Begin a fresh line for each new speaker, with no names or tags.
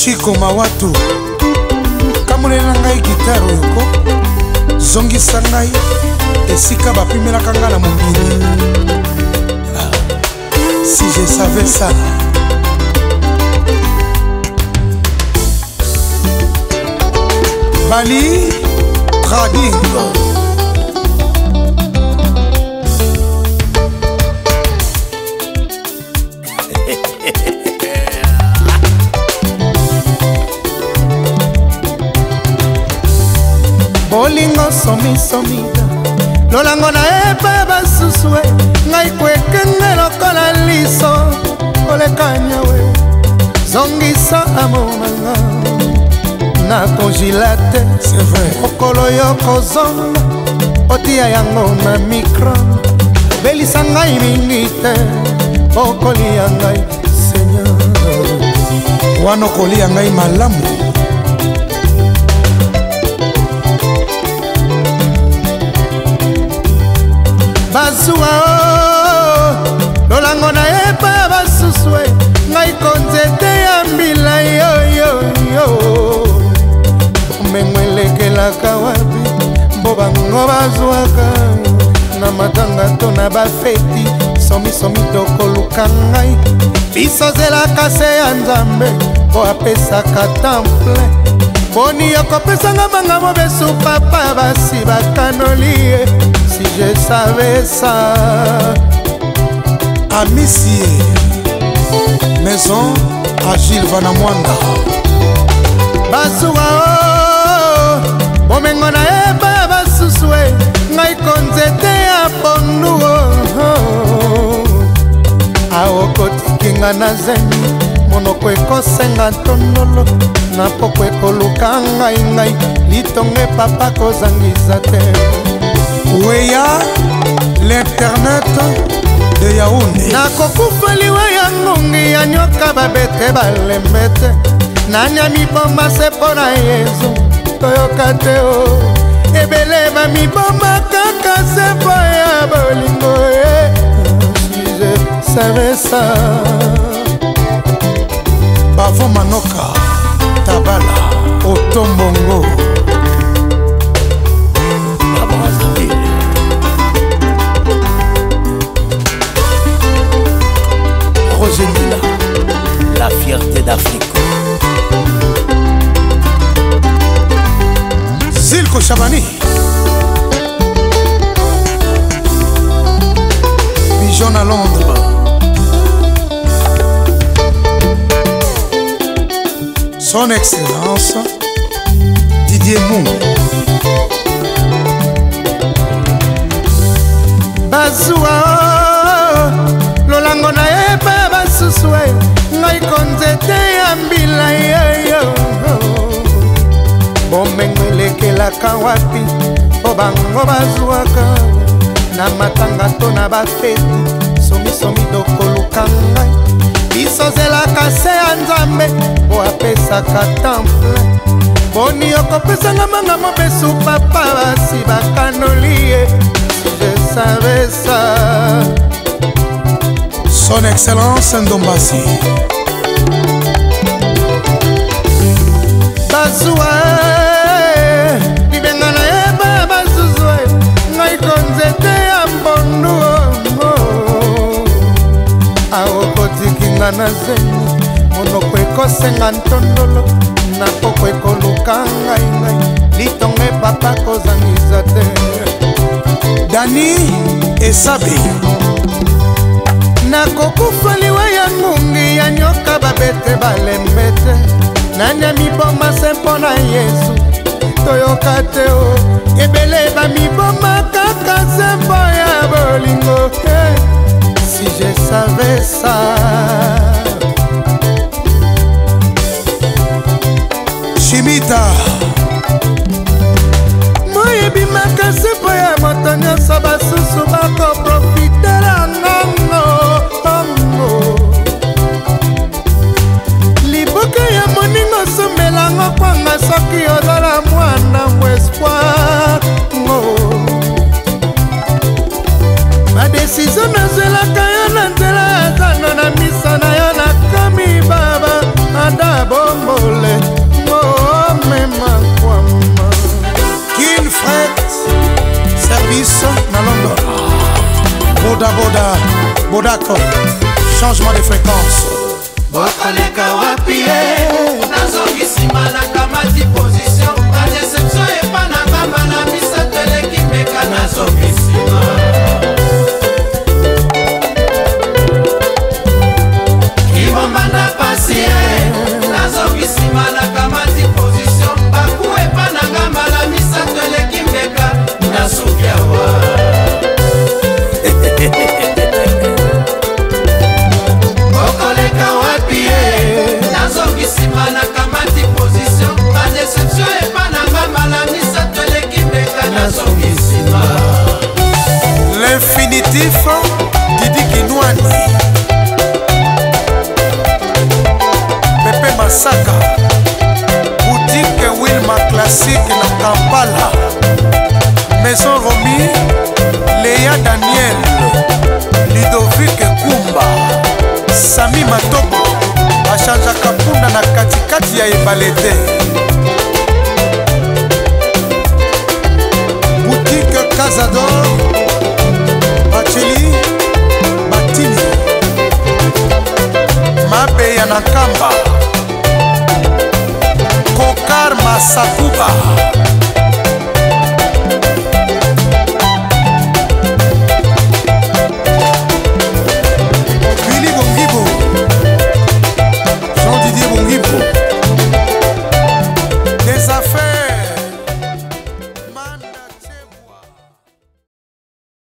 Chico Mawatu kamulela ngai gitare oyoko zongisa ngai esika bapimelaka nga na mokili. Si je savais ça. Bali Trading
bolingo somisomida lolango na epa basusue ngai kwekenge lokola liso kolekanya we zongisa amonanga na congilate.
C'est vrai.
okolo yo kozonga otia yango na micro belisa ngai mingi te okolia ngai Seigneur
wana okolia ngai malamu.
Bazua lolango na epa basusue ngai konzete ya mbila yo bomengwelekelaka wapi mbo bango bazwaka na matanga to na bafeti somisomi tokoluka ngai biso zelaka se ya nzambe po apesaka temple boni yokopesanga manga mobesu papa basi bakanoli ye. Si je savais ça.
Amicie Maison Agile Vanamwanda
Basuwa bomengo na eba basusue ngai konzete ya pondu aokotikinga na zemi monoko ekosenga tondolo na poko ekoluka ngai litonge papa kozangisa te.
Weya l'internet de Yaoundé
nakokufaliwa ya ngongi ya nyoka babete balembete nanya mibomba se mpona Yesu toyoka te o ebele bamibomba kaka se mpo ya bolingo si je savais ça.
Bavo Manoka Tabala Otombongo
Roger Mila, la fierté d'Afrique.
Zilko Chabani Pigeon à Londres Son Excellence Didier Mou
Bazua lolango na epa basusue ngai konzete ya mbila yo bomengwelekelaka wapi po bango bazwaka na matanga to na bafeti somisomi tokoluka ngai biso zelaka se ya nzambe po apesaka temple boni okopesanga manga mobesu papa basi bakanoli ye. Je savais ça.
Son Excellence Ndombasi
Bazua libenga na eba bazuzue ngai konzete ya mbondu aokotikinga na zemi monoko ekosenga ntondolo na poko ekoluka ngai litonge papa kozangisa te.
Dani Esabe
nakokufaliwa ya ngungi ya nyoka babete balembete nanya miboma se mpona Yesu toyoka te o ebele bamiboma kaka se mpo ya bolingo. Si je savais ça.
Chimita
moyebi makasi mpo ya moto nyonso basusu bakoprofitela ngongo liboke ya moningo sombelango kwanga soki ozala mwana mo espoir badesizio nazelaka yo na nzela ya zano na misa
Bodako, changement de fréquence.
bokoleka wapi nazongisima na kamati position na deception epa na ngamba na misato eleki meka nazongisima kibomba na pasi nazongisima na kamati position baku epa na ngamba na misato eleki meka nasukiawa bokoleka wapi nazongisima na kamati position na deception epa na ngamba na misato eleki meka nazongisima
L'infinitif Didi Kinwani Pepe Masaka Boutique Wilma Classique na Kampala Maison Romy Léa Daniel Ludovic Kumba Sami Matoko Achanja Kapunda na katikati ya Ebalete Boutique Cazador Bacheli Batini Mabe ya Nakamba